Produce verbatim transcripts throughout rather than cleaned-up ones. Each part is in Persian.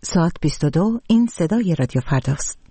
ساعت بیست و دو. این صدای رادیو فرداست.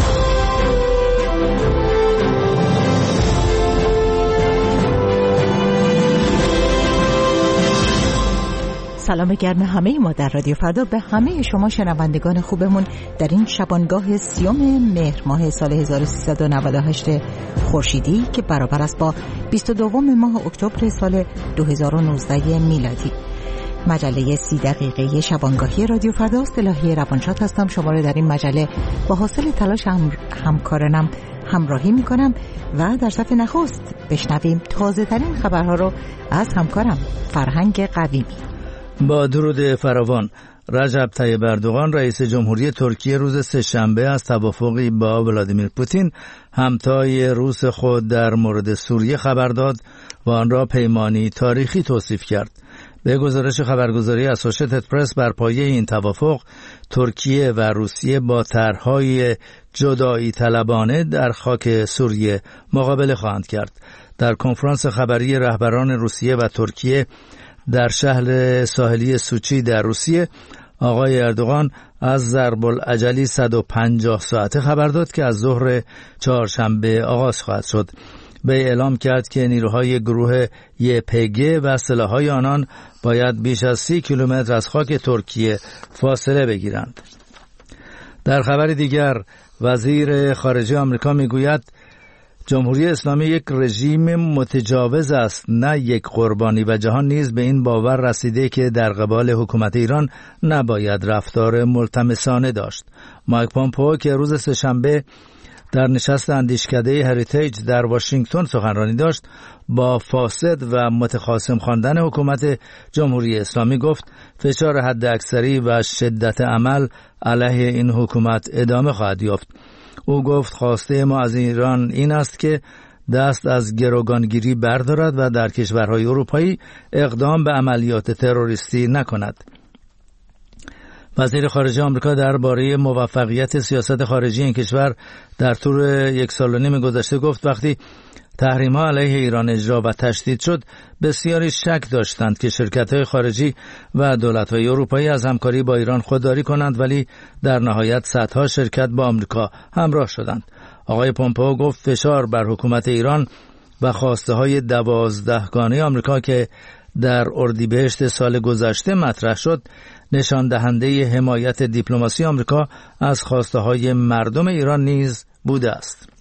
سلام گرم همه ما در رادیو فردا به همه شما شنوندگان خوبمون در این شبانگاه سیوم مهر ماه سال هزار و سیصد و نود و هشت خورشیدی که برابر است با بیست و دو ماه اکتبر سال دو هزار و نوزده میلادی. مجله سی دقیقه شبانگاهی رادیو فرداست. الهی روانشاد هستم. شما رو در این مجله با حاصل تلاش هم همکارانم همراهی میکنم و در صفحه نخست بشنویم تازه ترین خبرها رو از همکارم فرهنگ قویمی. با درود فراوان، رجب طیب اردوغان رئیس جمهوری ترکیه روز سه‌شنبه از توافقی با ولادیمیر پوتین همتای روس خود در مورد سوریه خبر داد و آن را پیمانی تاریخی توصیف کرد. به گزارش خبرگزاری اسوشییتد پرس، بر پایه این توافق ترکیه و روسیه با طرح‌های جدایی طلبانه در خاک سوریه مقابله خواهند کرد. در کنفرانس خبری رهبران روسیه و ترکیه در شهر ساحلی سوچی در روسیه، آقای اردوغان از ضرب العجلی صد و پنجاه ساعته خبر داد که از ظهر چهارشنبه آغاز خواهد شد. به اعلام کرد که نیروهای گروه یه پی جی و سلاح‌های آنان باید بیش از سی کیلومتر از خاک ترکیه فاصله بگیرند. در خبر دیگر، وزیر خارجه آمریکا میگوید جمهوری اسلامی یک رژیم متجاوز است، نه یک قربانی، و جهان نیز به این باور رسیده که در قبال حکومت ایران نباید رفتار ملتمسانه داشت. مایک پامپئو که روز سه‌شنبه در نشست اندیشکده هریتیج در واشنگتن سخنرانی داشت، با فاسد و متخاصم خواندن حکومت جمهوری اسلامی گفت فشار حداکثری و شدت عمل علیه این حکومت ادامه خواهد یافت. او گفت خواسته ما از ایران این است که دست از گروگانگیری بردارد و در کشورهای اروپایی اقدام به عملیات تروریستی نکند. وزیر خارجه آمریکا درباره موفقیت سیاست خارجی این کشور در طول یک سال و نیم گذشته گفت وقتی تحریم‌ها علیه ایران اجرا و تشدید شد، بسیاری شک داشتند که شرکت‌های خارجی و دولت‌های اروپایی از همکاری با ایران خودداری کنند، ولی در نهایت صدها شرکت با آمریکا همراه شدند. آقای پومپئو گفت فشار بر حکومت ایران و خواسته‌های دوازدهگانه آمریکا که در اردیبهشت سال گذشته مطرح شد، نشان دهنده حمایت دیپلماسی آمریکا از خواسته‌های مردم ایران نیز بوده است.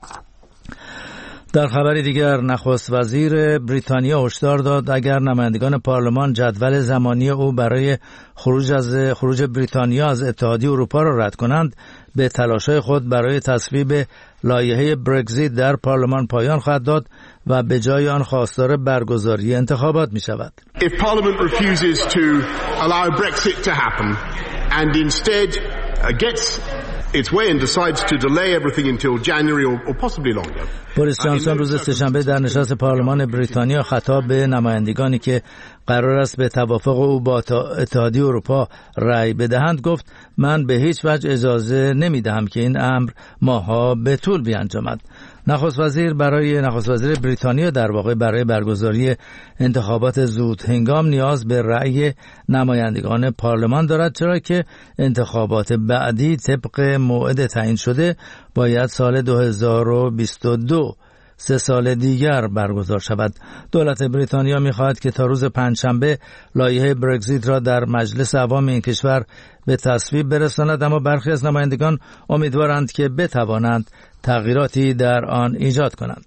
در خبر دیگر، نخست وزیر بریتانیا هشدار داد اگر نمایندگان پارلمان جدول زمانی او برای خروج از خروج بریتانیا از اتحادیه اروپا را رد کنند، به تلاش‌های خود برای تصویب لایحه برگزیت در پارلمان پایان خواهد داد و به جای آن خواستار برگزاری انتخابات می شود. If Parliament refuses to allow Brexit to happen and instead uh, gets its way and decides to delay everything until January or, or possibly longer. بوریس جانسون روز سه‌شنبه در نشست پارلمان بریتانیا خطاب به نمایندگانی که قرار است به توافق او با اتحادیه اروپا رأی بدهند گفت من به هیچ وجه اجازه نمیدهم که این امر ماها به طول بیانجامد. نخست وزیر برای نخست وزیر بریتانیا در واقع برای برگزاری انتخابات زود هنگام نیاز به رأی نمایندگان پارلمان دارد، چرا که انتخابات بعدی طبق موعد تعیین شده باید سال دو هزار و بیست و دو سه سال دیگر برگزار شود. دولت بریتانیا می‌خواهد که تا روز پنجشنبه لایحه برگزیت را در مجلس عوام این کشور به تصویب برساند، اما برخی از نمایندگان امیدوارند که بتوانند تغییراتی در آن ایجاد کنند.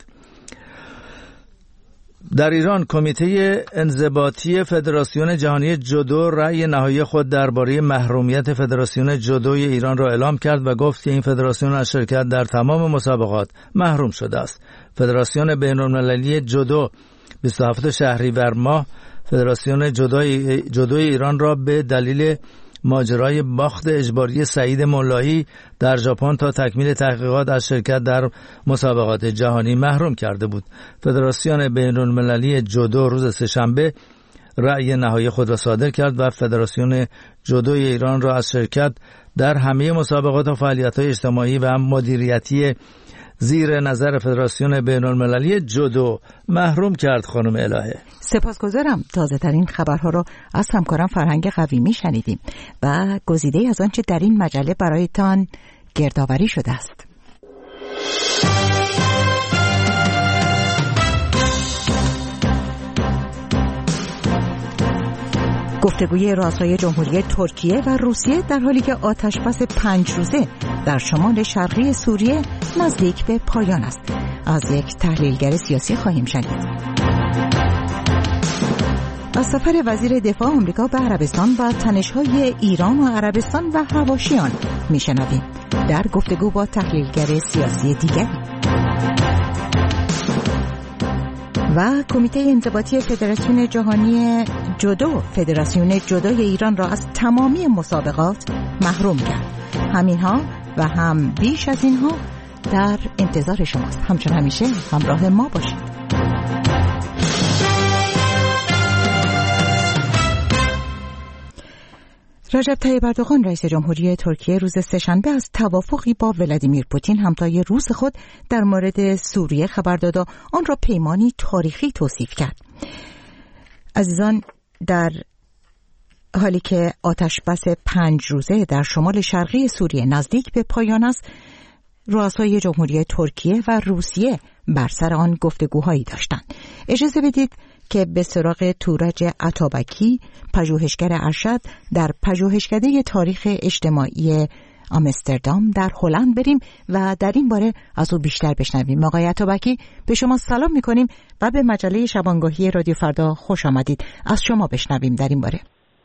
در ایران، کمیته انضباطی فدراسیون جهانی جودو رأی نهایی خود درباره محرومیت فدراسیون جودوی ایران را اعلام کرد و گفت که این فدراسیون از شرکت در تمام مسابقات محروم شده است. فدراسیون بین‌المللی جودو بیست و هفتم شهریور ماه فدراسیون جودوی جودوی ایران را به دلیل ماجرای باخت اجباری سعید مولایی در ژاپن تا تکمیل تحقیقات از شرکت در مسابقات جهانی محروم کرده بود. فدراسیون بین‌المللی جودو روز سه‌شنبه رأی نهایی خود را صادر کرد و فدراسیون جودوی ایران را از شرکت در همه مسابقات و فعالیت‌های اجتماعی و مدیریتی زیر نظر فدراسیون بین‌المللی جودو محروم کرد. خانم الهه سپاسگزارم. تازه ترین خبرها رو از همکارم فرهنگ قویمی شنیدیم و گزیده از آنچه در این مجله برایتان گردآوری شده است. گفتگوی رؤسای جمهوری ترکیه و روسیه در حالی که آتشبس پنج روزه در شمال شرقی سوریه نزدیک به پایان است. از یک تحلیلگر سیاسی خواهیم شنید. از سفر وزیر دفاع آمریکا به عربستان و تنش‌های ایران و عربستان و حواشیان میشنویم در گفتگو با تحلیلگر سیاسی دیگری. و کمیته انضباطی فدراسیون جهانی جودو فدراسیون جودوی ایران را از تمامی مسابقات محروم کرد. همینها و هم بیش از اینها در انتظار شماست. همچون همیشه همراه ما باشید. رجب طیب اردوغان رئیس جمهوری ترکیه روز سه‌شنبه از توافقی با ولادیمیر پوتین همتای روس خود در مورد سوریه خبر داد و آن را پیمانی تاریخی توصیف کرد. عزیزان، در حالی که آتشبس پنج روزه در شمال شرقی سوریه نزدیک به پایان است، رؤسای جمهوری ترکیه و روسیه بر سر آن گفتگوهایی داشتند. اجازه بدید که به سراغ تورج عطابکی، پژوهشگر ارشد در پژوهشکده تاریخ اجتماعی آمستردام در هلند بریم و در این باره از او بیشتر بشنویم. آقای عطابکی، به شما سلام می‌کنیم و به مجله شبانگاهی رادیو فردا خوش آمدید. از شما بشنویم در این باره.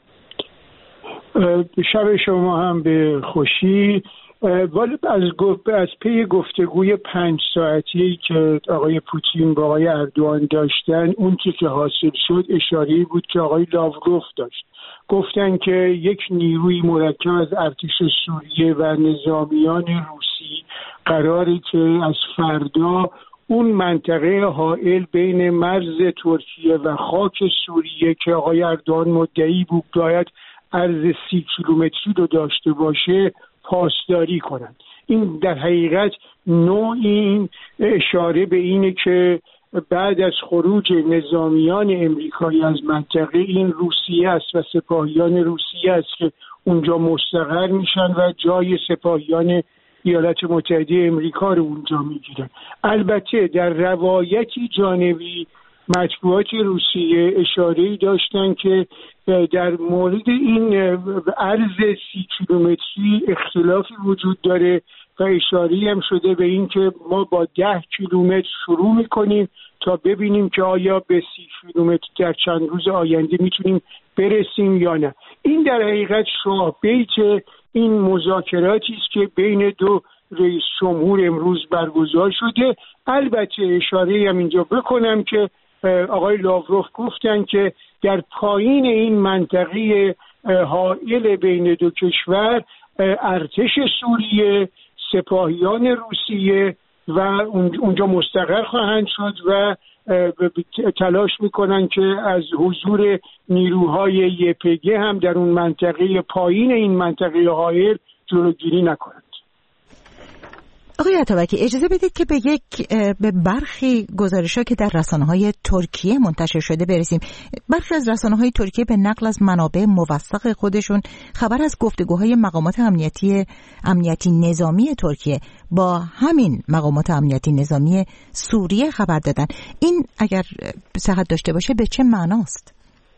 شب شما هم به خوشی. ولی از از پی گفتگوی پنج ساعتی که آقای پوتین با آقای اردوغان داشتن، اون چیزی که حاصل شد اشاره‌ای بود که آقای لاوروف داشت. گفتن که یک نیروی مرکب از ارتش سوریه و نظامیان روسی قراری که از فردا اون منطقه حائل بین مرز ترکیه و خاک سوریه که آقای اردوغان مدعی بود باید عرض سی کیلومتری رو داشته باشه پاسداری کنند. این در حقیقت نوعی اشاره به اینه که بعد از خروج نظامیان امریکایی از منطقه، این روسیه است و سپاهیان روسیه است که اونجا مستقر میشن و جای سپاهیان ایالات متحده امریکا رو اونجا میگیرن. البته در روایتی جانبی مطبوعات روسیه اشاره‌ای داشتن که در مورد این عرض سی کیلومتری اختلافی وجود داره و اشاره‌ای هم شده به این که ما با ده کیلومتر شروع میکنیم تا ببینیم که آیا به سی کیلومتر در چند روز آینده میتونیم برسیم یا نه. این در حقیقت شاه بیت این مذاکراتی است که بین دو رئیس جمهور امروز برگزار شده. البته اشاره‌ای هم اینجا بکنم که آقای لاوروف گفتن که در پایین این منطقه حائل بین دو کشور ارتش سوریه، سپاهیان روسیه و اونجا مستقر خواهند شد و تلاش میکنن که از حضور نیروهای یپگ هم در اون منطقه پایین این منطقه حائل جلوگیری نکنند. آقای عطابکی، اجازه بدید که به یک به برخی گزارش‌ها که در رسانه‌های ترکیه منتشر شده برسیم. برخی از رسانه‌های ترکیه به نقل از منابع موثق خودشون خبر از گفتگوهای مقامات امنیتی امنیتی نظامی ترکیه با همین مقامات امنیتی نظامی سوریه خبر دادن. این اگر صحت داشته باشه به چه معناست؟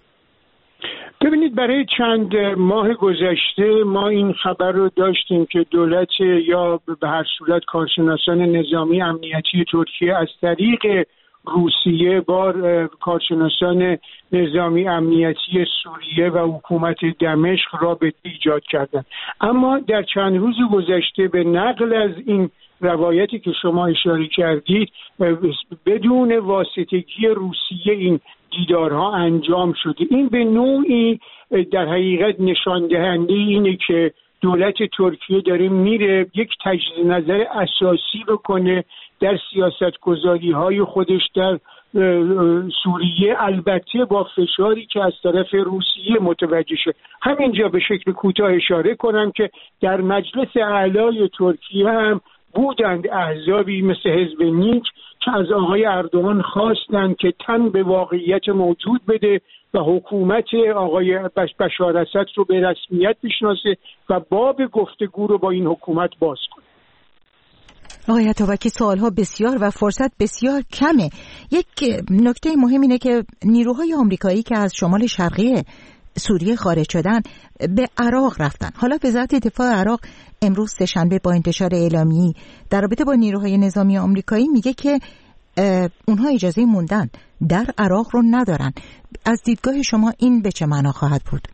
ببینید، برای چند ماه گذشته ما این خبر رو داشتیم که دولت یا به هر صورت کارشناسان نظامی امنیتی ترکیه از طریق روسیه با کارشناسان نظامی امنیتی سوریه و حکومت دمشق رابطه ایجاد کردند. اما در چند روز گذشته به نقل از این روایتی که شما اشاره کردید بدون واسطگی روسیه این دیدارها انجام شده. این به نوعی در حقیقت نشان دهنده اینه که دولت ترکیه داره میره یک تجدید نظر اساسی بکنه در سیاستگذاری‌های خودش در سوریه، البته با فشاری که از طرف روسیه متوجه شه. همینجا به شکل کوتاه اشاره کنم که در مجلس اعلای ترکیه هم بودند احزابی مثل حزب نیک که از آقای اردوغان خواستند که تن به واقعیت موجود بده و حکومت آقای بشار اسد رو به رسمیت بشناسه و باب گفتگو رو با این حکومت باز کنه. آقای اتابکی، سوالها بسیار و فرصت بسیار کمه. یک نکته مهم اینه که نیروهای آمریکایی که از شمال شرقی سوریه خارج شدن به عراق رفتن. حالا وزارت دفاع عراق امروز سه‌شنبه با انتشار اعلامیه‌ای در رابطه با نیروهای نظامی آمریکایی میگه که اونها اجازه موندن در عراق رو ندارن. از دیدگاه شما این به چه معنا خواهد بود؟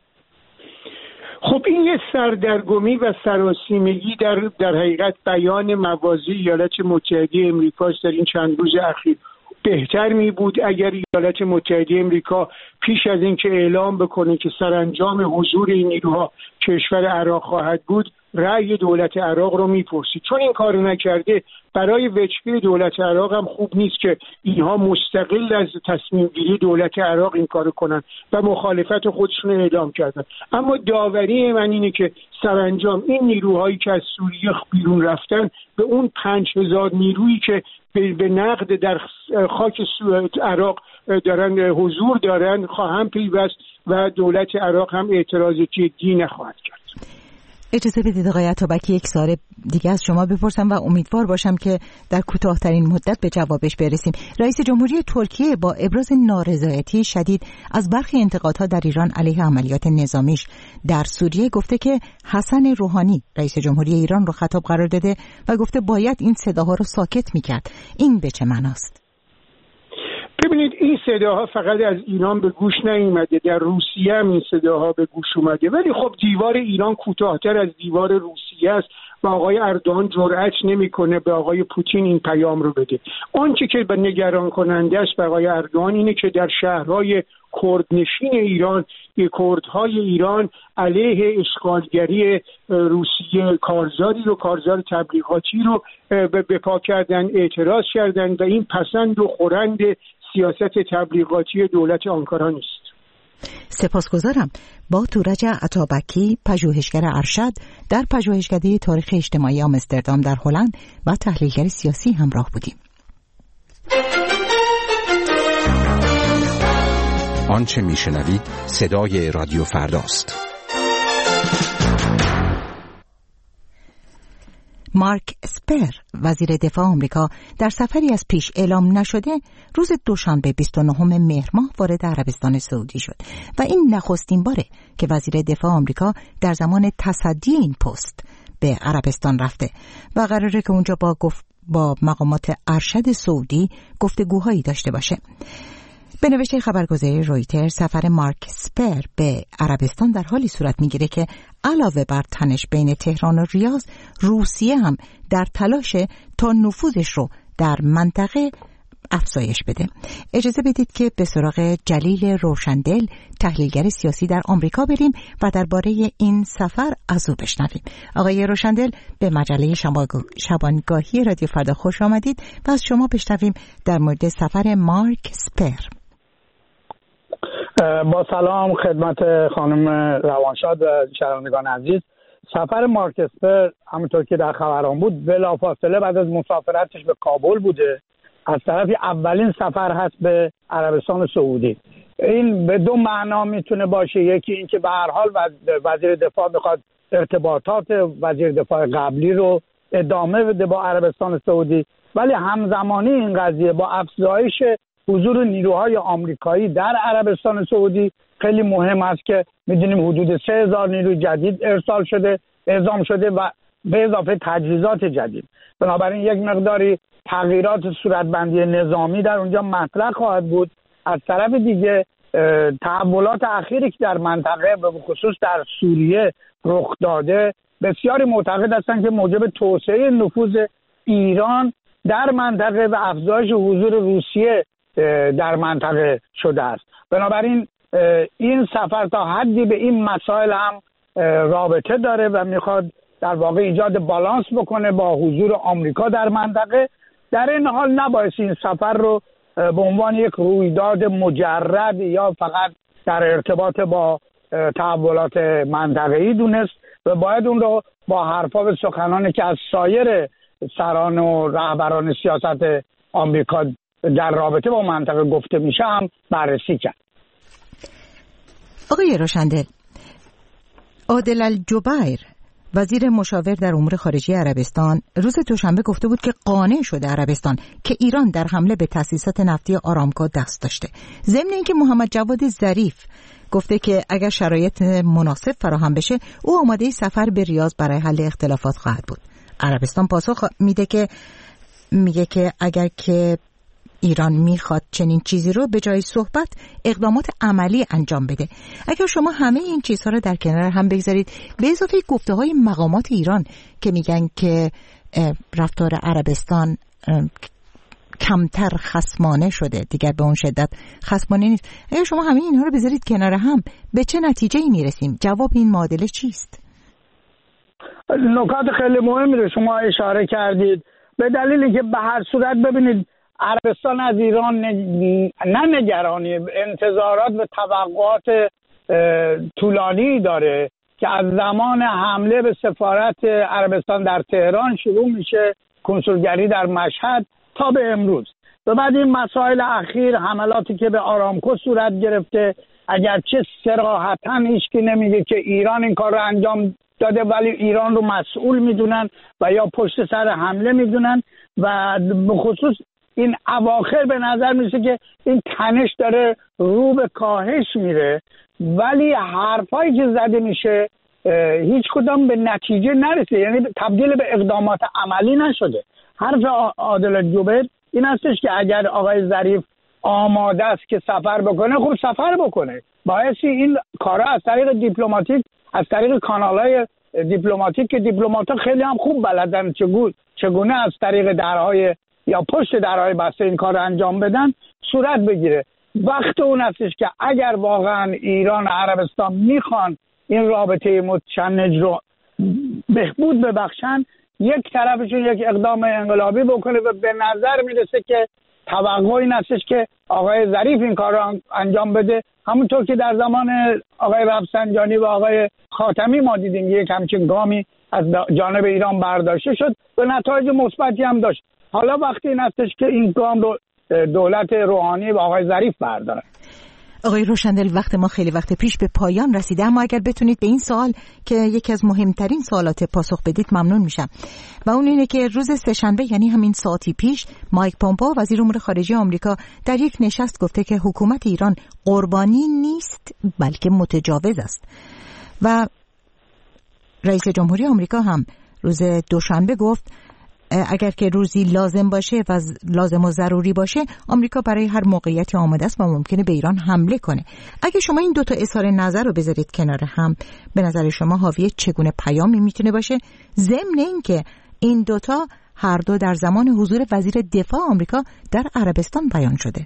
خب این یه سردرگمی و سراسیمگی در در حقیقت بیان مواضع ایالات متحده امریکا در این چند روز اخیر. بهتر می بود اگر ایالات متحده امریکا پیش از اینکه اعلام بکنه که سرانجام حضور این نیروها کشور عراق خواهد بود رأی دولت عراق رو میپرسید. چون این کارو نکرده برای وجهه دولت عراق هم خوب نیست که اینها مستقل از تصمیم گیری دولت عراق این کارو کنن و مخالفت خودشون رو اعلام کردن. اما داوری من اینه که سرانجام این نیروهایی که از سوریه بیرون رفتن به اون پنج هزار نیرویی که به نقد در خاک عراق دارن حضور دارن خواهم پیوست و دولت عراق هم اعتراض جدی نخواهد کرد. اجازه بدید آقای اتابکی یک سوال دیگه از شما بپرسم و امیدوار باشم که در کوتاه‌ترین مدت به جوابش برسیم. رئیس جمهوری ترکیه با ابراز نارضایتی شدید از برخی انتقادها در ایران علیه عملیات نظامیش در سوریه گفته که حسن روحانی رئیس جمهوری ایران رو خطاب قرار داده و گفته باید این صداها رو ساکت می‌کرد. این به چه معناست؟ ببینید این صداها فقط از ایران به گوش نیامده، در روسیه هم این صداها به گوش اومده، ولی خب دیوار ایران کوتاه‌تر از دیوار روسیه است و آقای اردوغان جرأت نمیکنه به آقای پوتین این پیام رو بده. آنچه که به نگران کننده است به آقای اردوغان اینه که در شهرهای کردنشین ایران کردهای ایران علیه اشغالگری روسیه کارزاری رو کارزار تبلیغاتی رو به پا کردن، اعتراض کردن و این پسند و خورند سیاست تبلیغاتی دولت آنکارا نیست. سپاسگزارم. با تورج عطابکی، پژوهشگر ارشد در پژوهشکده تاریخ اجتماعی آمستردام در هلند و تحلیلگر سیاسی همراه بودیم. آنچه میشنوید صدای رادیو فرداست. مارک اسپر وزیر دفاع آمریکا در سفری از پیش اعلام نشده روز دوشنبه بیست و نهم مهر ماه وارد عربستان سعودی شد و این نخستین باره که وزیر دفاع آمریکا در زمان تصدی این پست به عربستان رفته و قراره که اونجا با گفت با مقامات ارشد سعودی گفتگوهایی داشته باشه. به نوشته خبرگزاری رویتر سفر مارک اسپر به عربستان در حالی صورت میگیره که علاوه بر تنش بین تهران و ریاض، روسیه هم در تلاشه تا نفوذش رو در منطقه افزایش بده. اجازه بدید که به سراغ جلیل روشندل، تحلیلگر سیاسی در آمریکا بریم و درباره این سفر از او بشنویم. آقای روشندل، به مجله شبانگاهی رادیو فردا خوش آمدید و از شما بشنویم در مورد سفر مارک اسپر. با سلام خدمت خانم روانشاد و شنوندگان عزیز. سفر مارک اسپر همونطور که در خبران بود بلافاصله بعد از مسافرتش به کابل بوده. از طرفی اولین سفر هست به عربستان سعودی. این به دو معنا میتونه باشه. یکی این که به هر حال وزیر دفاع میخواد ارتباطات وزیر دفاع قبلی رو ادامه بده با عربستان سعودی، ولی همزمانی این قضیه با افزایش حضور نیروهای آمریکایی در عربستان سعودی خیلی مهم است که میدونیم حدود سه هزار نیروی جدید ارسال شده، اعزام شده و به اضافه تجهیزات جدید. بنابراین یک مقداری تغییرات صورتبندی نظامی در اونجا مطرح خواهد بود. از طرف دیگه تحولات اخیری که در منطقه به خصوص در سوریه رخ داده بسیاری معتقد هستند که موجب توسعه نفوذ ایران در منطقه و افزایش حضور روسیه در منطقه شده است. بنابراین این سفر تا حدی به این مسائل هم رابطه داره و میخواد در واقع ایجاد بالانس بکنه با حضور آمریکا در منطقه. در این حال نباید این سفر رو به عنوان یک رویداد مجرد یا فقط در ارتباط با تحولات منطقه‌ای دونست و باید اون رو با حرفا و سخنانی که از سایر سران و رهبران سیاست آمریکا در رابطه با منطقه گفته میشه هم بررسی کرد. آقای روشندل، عادل الجبیر وزیر مشاور در امور خارجه عربستان روز دوشنبه گفته بود که قانع شده عربستان که ایران در حمله به تأسیسات نفتی آرامکو دست داشته. ضمن اینکه محمد جواد ظریف گفته که اگر شرایط مناسب فراهم بشه او آماده سفر به ریاض برای حل اختلافات خواهد بود. عربستان پاسخ میده که میگه که اگر که ایران میخواد چنین چیزی رو به جای صحبت اقدامات عملی انجام بده. اگر شما همه این چیزها رو در کنار هم بگذارید به اضافه گفته های مقامات ایران که میگن که رفتار عربستان کمتر خصمانه شده، دیگر به اون شدت خصمانه نیست، اگر شما همه اینها رو بذارید کنار هم به چه نتیجه‌ای میرسیم؟ جواب این معادله چیست؟ نکات خیلی مهمی رو شما اشاره کردید. به دلیلی که به هر صورت ببینید عربستان از ایران نه نگرانی، انتظارات و توقعات طولانی داره که از زمان حمله به سفارت عربستان در تهران شروع میشه، کنسولگری در مشهد تا به امروز. و بعد این مسائل اخیر، حملاتی که به آرامکو صورت گرفته، اگرچه صراحتاً هیچکی نمیگه که ایران این کار رو انجام داده ولی ایران رو مسئول میدونن و یا پشت سر حمله میدونن و به خصوص این اواخر به نظر میشه که این تنش داره رو به کاهش میره، ولی حرفایی که زده میشه هیچ کدام به نتیجه نرسه، یعنی تبدیل به اقدامات عملی نشده. حرف عادل الجبیر این هستش که اگر آقای ظریف آماده است که سفر بکنه، خب سفر بکنه. باعثی این کارا از طریق دیپلماتیک، از طریق کانالهای دیپلماتیک که دیپلمات‌ها خیلی هم خوب بلدن چگونه چگونه از طریق درهای یا پشت درهای بسته این کار رو انجام بدن صورت بگیره. وقت اون هستش که اگر واقعا ایران و عربستان میخوان این رابطه متشنج رو بهبود ببخشن، یک طرفشون یک اقدام انقلابی بکنه و به نظر میرسه که توقع این هستش که آقای ظریف این کار رو انجام بده، همونطور که در زمان آقای رفسنجانی و آقای خاتمی ما دیدیم یک همچین گامی از جانب ایران برداشته شد و نتایج مثبتی هم داشت. حالا وقتی این هستش که این گام رو دولت روحانی و آقای ظریف برداره. آقای روشندل، وقت ما خیلی وقت پیش به پایان رسیده، اما اگر بتونید به این سوال که یکی از مهمترین سوالات پاسخ بدید ممنون میشم. و اون اینه که روز سه‌شنبه یعنی همین ساعتی پیش مایک پومپئو وزیر امور خارجه آمریکا در یک نشست گفته که حکومت ایران قربانی نیست بلکه متجاوز است. و رئیس جمهوری آمریکا هم روز دوشنبه گفت اگر که روزی لازم باشه و لازم و ضروری باشه آمریکا برای هر موقعیتی آماده است و ممکنه به ایران حمله کنه. اگه شما این دوتا اظهار نظر رو بذارید کنار هم، به نظر شما حاوی چگونه پیامی میتونه باشه؟ ضمن این که این دوتا هر دو در زمان حضور وزیر دفاع آمریکا در عربستان بیان شده.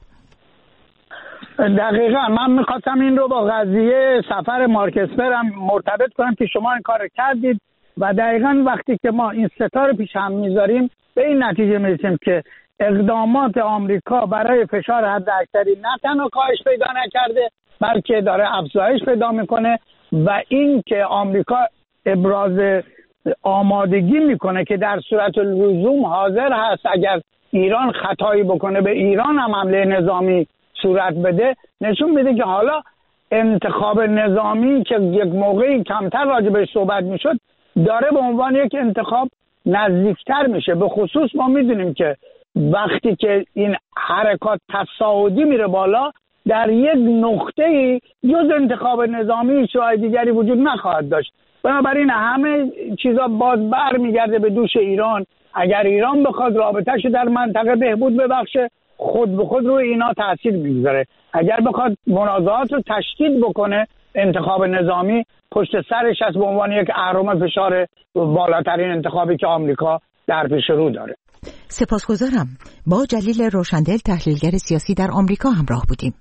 دقیقا من میخواستم این رو با قضیه سفر مارک اسپر هم مرتبط کنم که شما این کار کردید و دقیقاً وقتی که ما این ستاره پیش هم میذاریم به این نتیجه میرسیم که اقدامات آمریکا برای فشار حداکثری نه تنها کاهش پیدا نکرده بلکه داره افزایش پیدا میکنه و این که آمریکا ابراز آمادگی میکنه که در صورت لزوم حاضر هست اگر ایران خطایی بکنه به ایران هم حمله نظامی صورت بده، نشون میده که حالا انتخاب نظامی که یک موقعی کمتر راجع بهش صحبت میشد داره به عنوان یک انتخاب نزدیکتر میشه. به خصوص ما میدونیم که وقتی که این حرکات تصاعدی میره بالا در یک نقطه‌ای جز انتخاب نظامی هیچ راه دیگری وجود نخواهد داشت. بنابراین همه چیزا باز برمیگرده به دوش ایران. اگر ایران بخواد رابطه‌شو در منطقه بهبود ببخشه خود به خود روی اینا تاثیر میگذاره. اگر بخواد منازعات رو تشدید بکنه انتخاب نظامی پشت سرش از به عنوان یک اهرم فشار بالاترین انتخابی که آمریکا در پیش رو داره. سپاسگزارم. با جلیل روشندل تحلیلگر سیاسی در آمریکا همراه بودیم.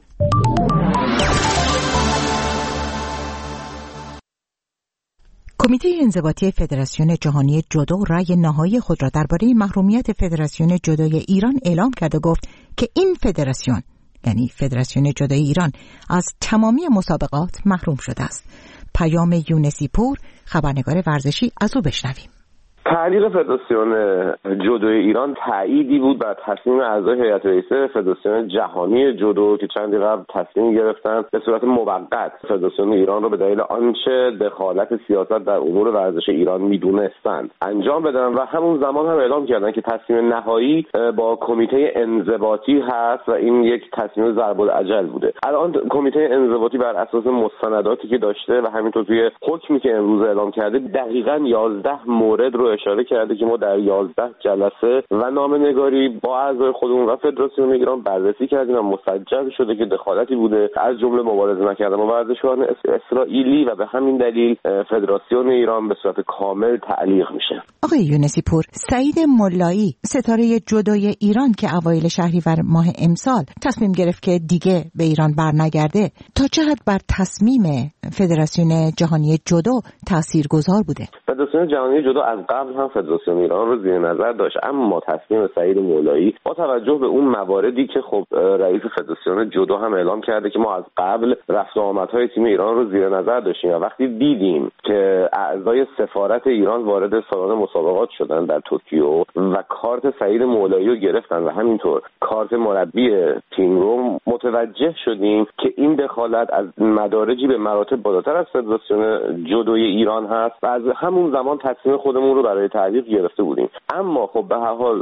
کمیته انضباطی فدراسیون جهانی جودو رأی نهایی خود را درباره محرومیت فدراسیون جودوی ایران اعلام کرد و گفت که این فدراسیون یعنی فدراسیون جودوی ایران از تمامی مسابقات محروم شده است. پیام یونسی پور، خبرنگار ورزشی، از او بشنویم. تعلیق فدراسیون جودو ایران تأییدی بود بر تصمیم اعضای هیئت رئیسه فدراسیون جهانی جودو که چندی قبل تصمیم گرفتن به صورت موقت فدراسیون ایران رو به دلیل آنچه دخالت سیاست در امور ورزش ایران میدونستند انجام بدن و همون زمان هم اعلام کردن که تصمیم نهایی با کمیته انضباطی هست و این یک تصمیم ضرب الاجل بوده. الان کمیته انضباطی بر اساس مستنداتی که داشته و همینطور توی حکمی که امروز اعلام کرده دقیقاً یازده مورد رو اشاره کرده که ما در یازده جلسه و نامه‌نگاری با اعضای خودمون و فدراسیون ایران بررسی کردیم و مسجل شده که دخالتی بوده، از جمله مبارزه نکردن با ورزشکاران اسرائیلی و به همین دلیل فدراسیون ایران به صورت کامل تعلیق میشه. آقای یونسی پور، سعید ملایی ستاره جودوی ایران که اوایل شهریور ماه امسال تصمیم گرفت که دیگه به ایران برنگرده، تا چه حد بر تصمیم فدراسیون جهانی جودو تاثیرگذار بوده؟ فدراسیون جهانی جودو از قبل هم فدراسیون ایران رو زیر نظر داشت، اما تصمیم سعید مولایی با توجه به اون مواردی که خب رئیس فدراسیون جودو هم اعلام کرده که ما از قبل رفت و آمدهای تیم ایران رو زیر نظر داشتیم و وقتی دیدیم که اعضای سفارت ایران وارد سالن مسابقات شدن در توکیو و کارت سعید مولایی رو گرفتن و همینطور کارت مربی تیم رو، متوجه شدیم که این دخالت از مدارجی به مراتب بالاتر از فدراسیون جودوی ایران هست و از همون زمان تصمیم خودمون رو برای تعلیق گرفته بودیم. اما خب به هر حال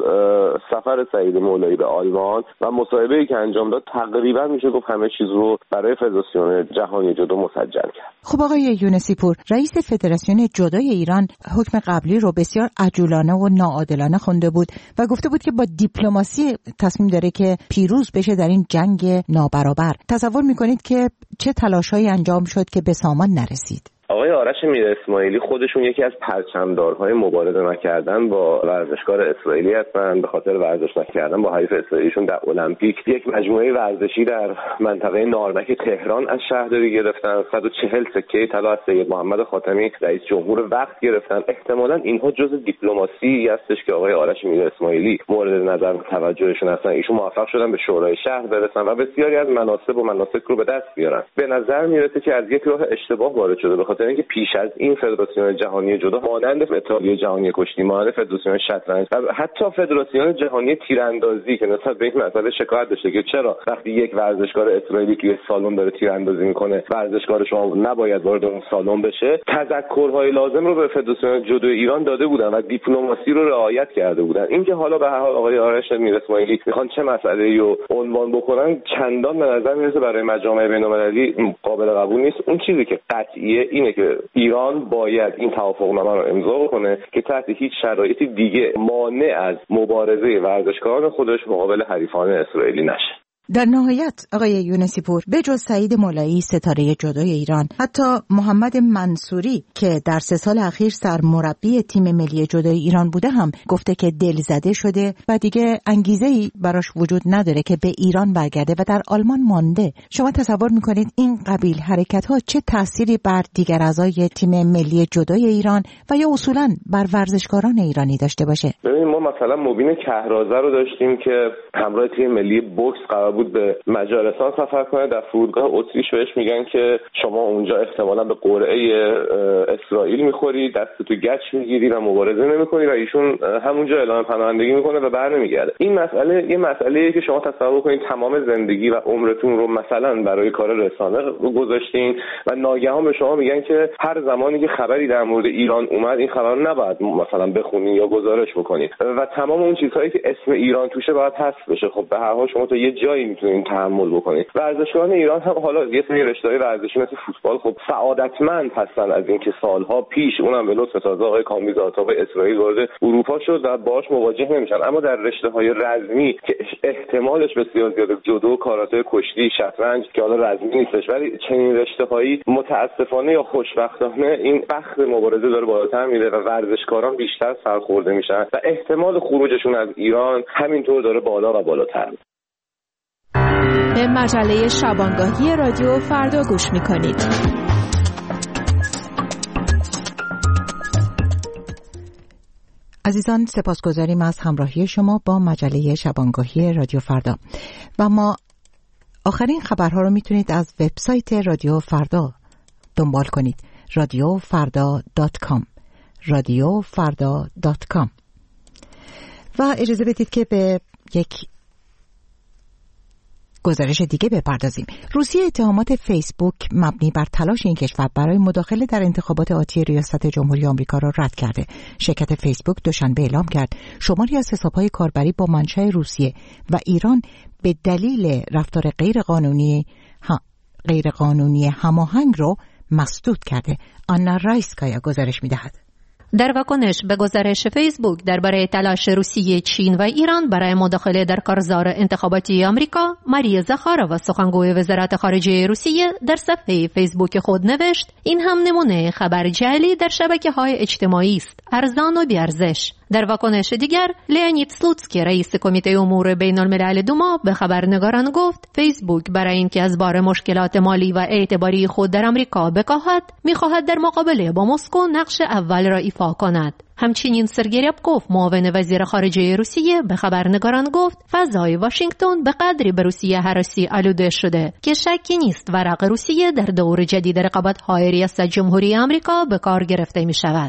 سفر سعید مولایی به آلمان و مصاحبه‌ای که انجام داد تقریبا میشه گفت همه چیز رو برای فدراسیون جهانی جودو مسجل کرد. خب آقای یونسی پور، رئیس فدراسیون جودوی ایران حکم قبلی رو بسیار عجولانه و ناعادلانه خونده بود و گفته بود که با دیپلماسی تصمیم داره که پیروز بشه در این جنگ نابرابر. تصور میکنید که چه تلاشایی انجام شد که به سامان نرسید؟ آقای آرش میر اسماعیلی خودشون یکی از پرچمدارهای مبارزه نکردن با ورزشکار اسرائیلی هستند. به خاطر ورزش نکردن با حریف اسرائیلیشون در المپیک یک مجموعه ورزشی در منطقه نارنک تهران از شهرداری گرفتن. صد و چهل سکه طلا از سید محمد خاتمی رئیس جمهور وقت گرفتن. احتمالاً اینها جزء دیپلماسی هستش که آقای آرش میر اسماعیلی مورد نظر توجهشون هستن. ایشون موفق شدن به شورای شهر برسن و بسیاری از مناصب و مناسک رو به دست بیارن. به نظر میرسه که از یک راه اشتباه وارد شده، به خاطر اینکه پیش از این فدراسیون جهانی جودو مانند اتحادیه جهانی کشتی، مانند فدراسیون شطرنج و حتی فدراسیون جهانی تیراندازی که نسبت به این مسئله شکایت داشته که چرا وقتی یک ورزشکار اسرائیلی توی سالن داره تیراندازی میکنه ورزشکار شما نباید وارد اون سالن بشه، تذکرهای لازم رو به فدراسیون جودو ایران داده بودن و دیپلماسی رو رعایت کرده بودن. اینکه حالا به هر حال آقای آرش میر اسماعیلی میخوان چه مسئله‌ای رو عنوان بکنن چندان به نظر میرسه برای مجامع بین‌المللی قابل قبول نیست. اون چیزی که قطعیه اینه که ایران باید این توافقنامه رو امضا بکنه که تحت هیچ شرایطی دیگه مانع از مبارزه ورزشکاران خودش مقابل حریفان اسرائیلی نشه. در نهایت آقای یونسی پور، به جز سعید مولایی ستاره جودوی ایران، حتی محمد منصوری که در سه سال اخیر سرمربی تیم ملی جودوی ایران بوده هم گفته که دلزده شده و دیگه انگیزه‌ای براش وجود نداره که به ایران برگرده و در آلمان مانده. شما تصور میکنید این قبیل حرکت‌ها چه تأثیری بر دیگر اعضای تیم ملی جودوی ایران و یا اصولاً بر ورزشکاران ایرانی داشته باشه؟ ببینید ما مثلا مبین کهرازه رو داشتیم که همراه تیم ملی بوکس قرار بود به مجارستان سفر کنه. در فرودگاه اتریش بهش میگن که شما اونجا احتمالاً به قرعه اسرائیل میخوری، دست تو گچ میگیری و مبارزه نمیکنی و ایشون همونجا اعلام پناهندگی میکنه و برنمیگرده. این مسئله یه مسئله‌ایه که شما تصور کنید تمام زندگی و عمرتون رو مثلا برای کار رسانه گذاشتین و ناگهان به شما میگن که هر زمانی که خبری در مورد ایران اومد این خبر رو نباید مثلا بخونین یا گزارش بکنید و تمام اون چیزهایی که اسم ایران توشه باید حذف بشه. خب به هر حال شما تا یه جایی میتونین تحمل بکنید. ورزشکاران ایران هم حالا یه سری رشته‌های ورزشی مثل فوتبال خب سعادتمند هستن از اینکه سالها پیش اونم به لطف تازه آقای کامیز آتاق اسرائیل وارد اروپا شد و باهاش مواجه نمیشن، اما در رشته‌های رزمی که احتمالش بسیار زیاده، جودو، کاراته، کشتی، شطرنج که حالا رزمی نیستش، ولی چنین رشته‌هایی متاسفانه یا خوشبختانه این بخت مبارزه داره بالاتر میره و ورزشکاران بیشتر سرخورده میشن و احتمال خروجشون از ایران همینطور داره بالا و بالاتر. به مجله شبانگاهی رادیو فردا گوش میکنید. عزیزان سپاسگزاریم از همراهی شما با مجله شبانگاهی رادیو فردا و ما آخرین خبرها رو میتونید از وبسایت رادیو فردا دنبال کنید، رادیو فردا دات کام. رادیو فردا دات کام. و اجازه بدید که به یک گزارش دیگه بپردازیم. روسیه اتهامات فیسبوک مبنی بر تلاش این کشور برای مداخله در انتخابات آتی ریاست جمهوری آمریکا را رد کرده. شرکت فیسبوک دوشنبه اعلام کرد شماری از حساب‌های کاربری با منشأ روسیه و ایران به دلیل رفتار غیرقانونی غیرقانونی هماهنگ رو مسدود کرده. آنا رایسکایا گزارش می‌دهد. در واکنش به گزارش فیسبوک درباره تلاش روسیه، چین و ایران برای مداخله در کارزار انتخاباتی آمریکا، ماریا زاخارova سخنگوی وزارت خارجه روسیه در صفحه فیسبوک خود نوشت این هم نمونه خبر جعلی در شبکه‌های اجتماعی است، ارزان و بی‌ارزش. در واکنش دیگر لئونید سلوتسکی رئیس کمیته امور بین الملل دوما به خبرنگاران گفت فیسبوک برای اینکه از بار مشکلات مالی و اعتباری خود در آمریکا بکاهد می‌خواهد در مقابله با مسکو نقش اول را ایفا کند. همچنین سرگئی ریابکوف معاون وزیر خارجه روسیه به خبرنگاران گفت فضای واشنگتن به قدری به روسیه هراسی آلوده شده که شکی نیست ورق روسیه در دور جدید رقابت‌های ریاست جمهوری آمریکا به کار گرفته می‌شود.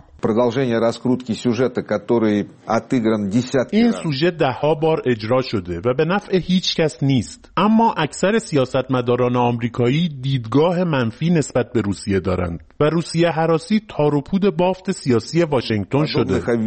این سوژه ده ها بار اجرا شده و به نفع هیچ کس نیست، اما اکثر سیاستمداران آمریکایی دیدگاه منفی نسبت به روسیه دارند و روسیه هراسی تار و پود بافت سیاسی واشنگتن شده.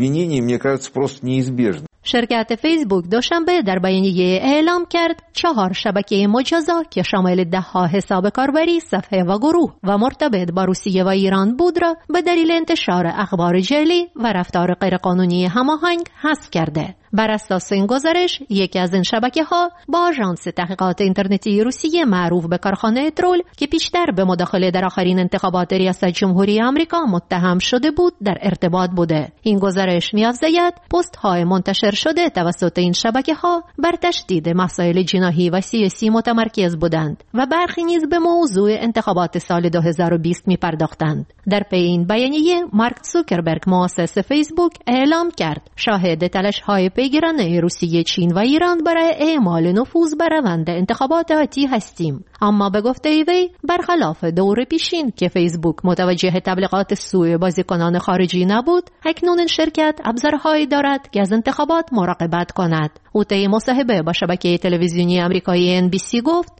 شرکت فیسبوک دوشنبه در بیانیه اعلام کرد چهار شبکه مجازا که شامل ده ها حساب کاربری، صفحه و گروه و مرتبط با روسیه و ایران بود را به دلیل انتشار اخبار جعلی و رفتار غیرقانونی هماهنگ حذف کرده. بر اساس این گزارش یکی از این شبکه‌ها با آژانس تحقیقات اینترنتی روسیه معروف به کارخانه ترول که پیشتر به مداخله در آخرین انتخابات ریاست جمهوری آمریکا متهم شده بود در ارتباط بوده. این گزارش می‌افزاید پست‌های منتشر شده توسط این شبکه‌ها بر تشدید مسائل جناحی و سیاسی متمرکز بودند و برخی نیز به موضوع انتخابات سال دو هزار و بیست می‌پرداختند. در پی این بیانیه مارک زوکربرگ مؤسس فیسبوک اعلام کرد شاهد تلاش‌های پیگیرانه روسیه، چین و ایران برای اعمال نفوذ بر روند انتخابات آتی هستیم. اما به گفته وی برخلاف دور پیشین که فیسبوک متوجه تبلیغات سوء بازیکنان خارجی نبود، اکنون این شرکت ابزارهایی دارد که از انتخابات مراقبت کند. او طی مصاحبه با شبکه تلویزیونی آمریکایی ان بی سی گفت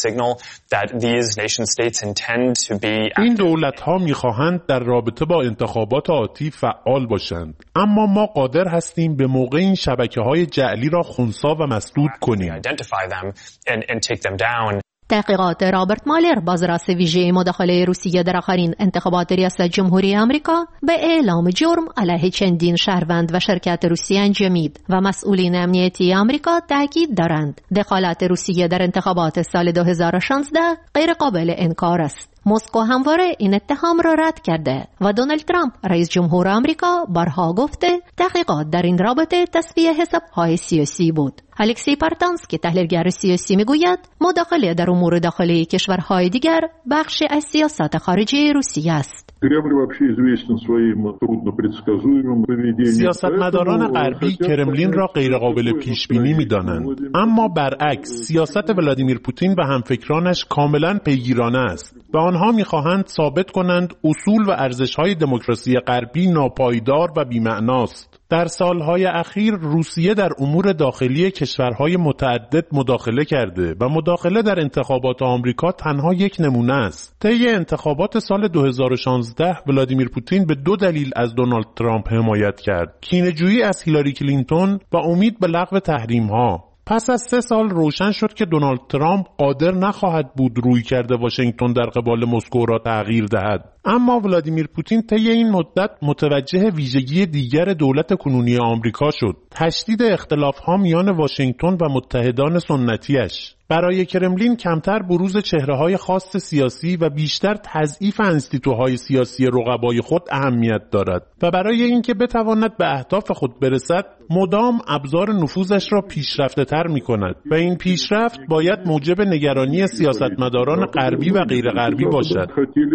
این دولت‌ها می‌خواهند در رابطه با انتخابات آتی فعال باشند، اما ما قادر هستیم به موقع این شبکه‌های جعلی را خنثی و مسدود کنیم. تحقیقات رابرت مالر بازرس ویژه مداخله روسیه در آخرین انتخابات ریاست جمهوری آمریکا به اعلام جرم علیه چندین شهروند و شرکت روسیه انجامید و مسئولین امنیتی آمریکا تاکید دارند دخالت روسیه در انتخابات سال دو هزار و شانزده غیر قابل انکار است. مسکو همواره این اتهام را رد کرده و دونالد ترامپ رئیس جمهور آمریکا بارها گفته تحقیقات در این رابطه تصفیه حساب‌های سیاسی بود. الکسی پارتانسکی تحلیلگر سیاسی میگوید مداخله در امور داخلی کشورهای دیگر بخشی از سیاست خارجی روسیه است. سیاستمداران غربی کرملین را غیرقابل پیش بینی می‌دانند، اما برعکس سیاست ولادیمیر پوتین و همفکرانش کاملا پیگیرانه است و آنها می‌خواهند ثابت کنند اصول و ارزش‌های دموکراسی غربی ناپایدار و بی‌معناست. در سالهای اخیر روسیه در امور داخلی کشورهای متعدد مداخله کرده و مداخله در انتخابات آمریکا تنها یک نمونه است. طی انتخابات سال دو هزار و شانزده ولادیمیر پوتین به دو دلیل از دونالد ترامپ حمایت کرد: کینه‌جویی از هیلاری کلینتون و امید به لغو تحریم‌ها. پس از سه سال روشن شد که دونالد ترامپ قادر نخواهد بود روی کرده واشنگتن در قبال مسکو را تغییر دهد. اما ولادیمیر پوتین طی این مدت متوجه ویژگی دیگر دولت کنونی آمریکا شد: تشدید اختلاف‌ها میان واشنگتن و متحدان سنتیش. برای کرملین کمتر بروز چهره‌های خاص سیاسی و بیشتر تضعیف انستیتوهای سیاسی رقبای خود اهمیت دارد و برای اینکه بتواند به اهداف خود برسد مدام ابزار نفوذش را پیشرفته‌تر می‌کند و این پیشرفت باید موجب نگرانی سیاستمداران غربی و غیر غربی باشد.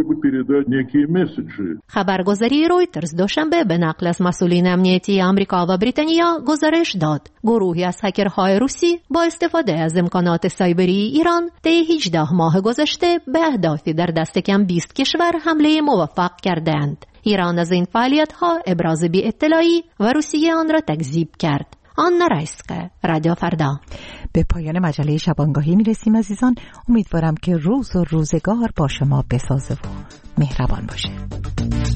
خبرگزاری رویترز دوشنبه به نقل از مسئولین امنیتی آمریکا و بریتانیا گزارش داد گروهی از هکرهای روسی با استفاده از امکانات سایبری ایران طی هجده ماه گذشته به اهدافی در دست کم بیست کشور حمله موفق کردند. ایران از این فعالیت‌ها ابراز بی اطلاعی و روسیه آن را تکذیب کرد. آن رایسکه، رادیو فردا. به پایان مجله شبانگاهی میرسیم عزیزان. امیدوارم که روز و روزگار با شما بسازه و مهربان باشه.